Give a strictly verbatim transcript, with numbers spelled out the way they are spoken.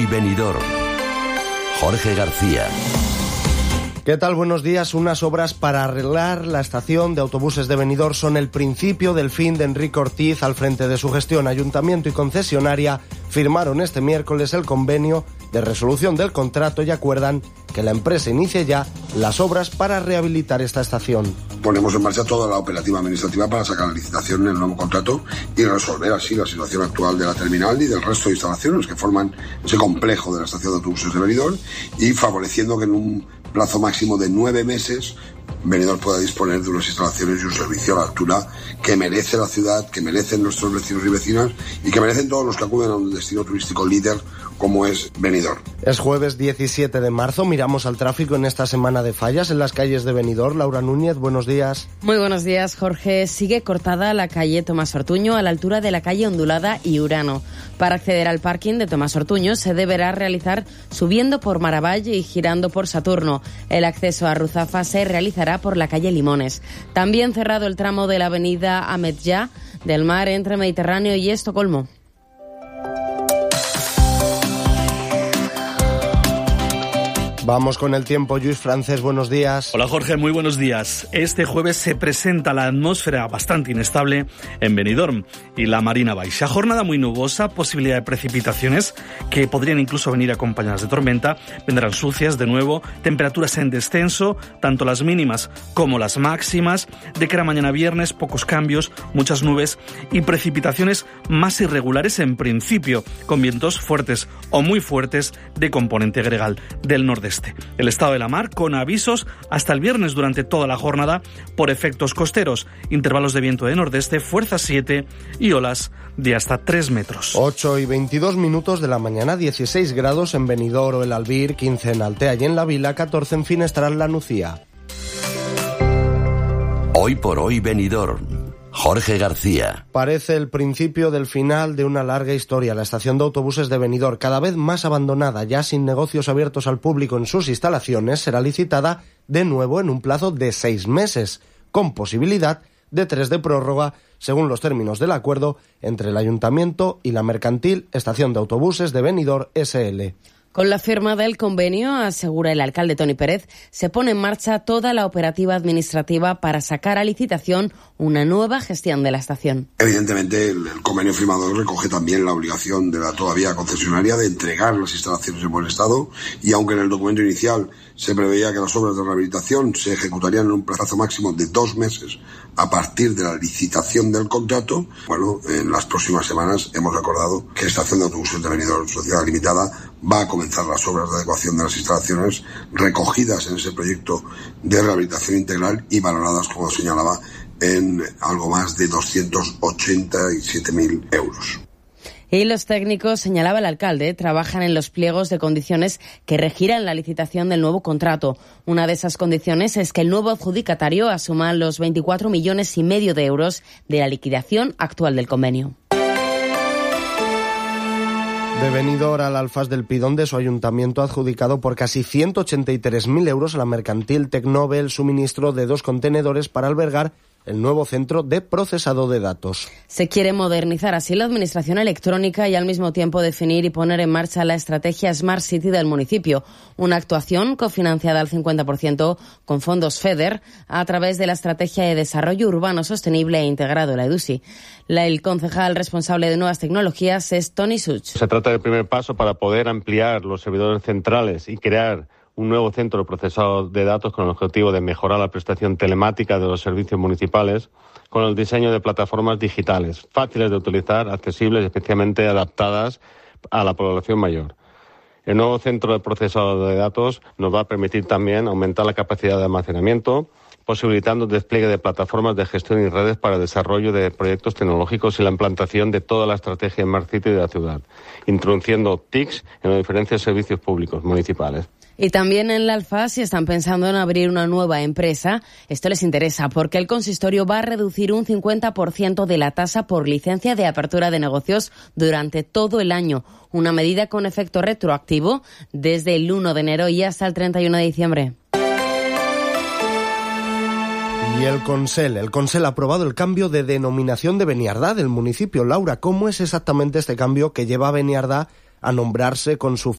hoy Benidorm. Jorge García. ¿Qué tal? Buenos días. Unas obras para arreglar la estación de autobuses de Benidorm son el principio del fin de Enrique Ortiz al frente de su gestión. Ayuntamiento y concesionaria firmaron este miércoles el convenio de resolución del contrato y acuerdan que la empresa inicie ya las obras para rehabilitar esta estación. Ponemos en marcha toda la operativa administrativa para sacar la licitación en el nuevo contrato y resolver así la situación actual de la terminal y del resto de instalaciones que forman ese complejo de la estación de autobuses de Benidorm, y favoreciendo que en un plazo máximo de nueve meses Benidorm pueda disponer de unas instalaciones y un servicio a la altura que merece la ciudad, que merecen nuestros vecinos y vecinas y que merecen todos los que acuden a un destino turístico líder como es Benidorm. Es jueves diecisiete de marzo, miramos al tráfico en esta semana de fallas en las calles de Benidorm. Laura Núñez, buenos días. Muy buenos días, Jorge. Sigue cortada la calle Tomás Ortuño a la altura de la calle Ondulada y Urano. Para acceder al parking de Tomás Ortuño se deberá realizar subiendo por Maravalle y girando por Saturno. El acceso a Ruzafa se realizará por la calle Limones. También cerrado el tramo de la avenida Ametllá del Mar entre Mediterráneo y Estocolmo. Vamos con el tiempo. Lluís Francés, buenos días. Hola Jorge, muy buenos días. Este jueves se presenta la atmósfera bastante inestable en Benidorm y la Marina Baixa. Jornada muy nubosa, posibilidad de precipitaciones que podrían incluso venir acompañadas de tormenta. Vendrán sucias de nuevo, temperaturas en descenso, tanto las mínimas como las máximas. De cara a mañana viernes, pocos cambios, muchas nubes y precipitaciones más irregulares en principio, con vientos fuertes o muy fuertes de componente gregal del nordeste. El estado de la mar con avisos hasta el viernes durante toda la jornada por efectos costeros, intervalos de viento de nordeste, fuerza siete y olas de hasta tres metros. ocho y veintidós minutos de la mañana, dieciséis grados en Benidorm o el Albir, quince en Altea y en La Vila, catorce en Finestral, La Nucía. Hoy por hoy Benidorm. Jorge García. Parece el principio del final de una larga historia. La estación de autobuses de Benidorm, cada vez más abandonada, ya sin negocios abiertos al público en sus instalaciones, será licitada de nuevo en un plazo de seis meses, con posibilidad de tres de prórroga, según los términos del acuerdo entre el Ayuntamiento y la mercantil Estación de Autobuses de Benidorm S L Con la firma del convenio, asegura el alcalde Toni Pérez, se pone en marcha toda la operativa administrativa para sacar a licitación una nueva gestión de la estación. Evidentemente, el, el convenio firmado recoge también la obligación de la todavía concesionaria de entregar las instalaciones en buen estado, y aunque en el documento inicial se preveía que las obras de rehabilitación se ejecutarían en un plazo máximo de dos meses a partir de la licitación del contrato, bueno, en las próximas semanas hemos acordado que Estación de Autobuses de Benidorm Sociedad Limitada va a comenzar las obras de adecuación de las instalaciones recogidas en ese proyecto de rehabilitación integral y valoradas, como señalaba, en algo más de doscientos ochenta y siete mil euros. Y los técnicos, señalaba el alcalde, trabajan en los pliegos de condiciones que regirán la licitación del nuevo contrato. Una de esas condiciones es que el nuevo adjudicatario asuma los veinticuatro millones y medio de euros de la liquidación actual del convenio. De Benidorm al Alfaz del Pidón de su ayuntamiento, adjudicado por casi ciento ochenta y tres mil euros a la mercantil Tecnove el suministro de dos contenedores para albergar el nuevo centro de procesado de datos. Se quiere modernizar así la administración electrónica y al mismo tiempo definir y poner en marcha la estrategia Smart City del municipio, una actuación cofinanciada al cincuenta por ciento con fondos FEDER a través de la Estrategia de Desarrollo Urbano Sostenible e Integrado, la EDUSI. La, el concejal responsable de Nuevas Tecnologías es Toni Such. Se trata del primer paso para poder ampliar los servidores centrales y crear un nuevo centro de procesado de datos con el objetivo de mejorar la prestación telemática de los servicios municipales con el diseño de plataformas digitales fáciles de utilizar, accesibles y especialmente adaptadas a la población mayor. El nuevo centro de procesado de datos nos va a permitir también aumentar la capacidad de almacenamiento, posibilitando el despliegue de plataformas de gestión y redes para el desarrollo de proyectos tecnológicos y la implantación de toda la estrategia Smart City de la ciudad, introduciendo T I Cs en los diferentes servicios públicos municipales. Y también en la Alfaz, si están pensando en abrir una nueva empresa, esto les interesa porque el consistorio va a reducir un cincuenta por ciento de la tasa por licencia de apertura de negocios durante todo el año. Una medida con efecto retroactivo desde el uno de enero y hasta el treinta y uno de diciembre. Y el Consell. El Consell ha aprobado el cambio de denominación de Beniardá del municipio. Laura, ¿cómo es exactamente este cambio que lleva a Beniardá a nombrarse con su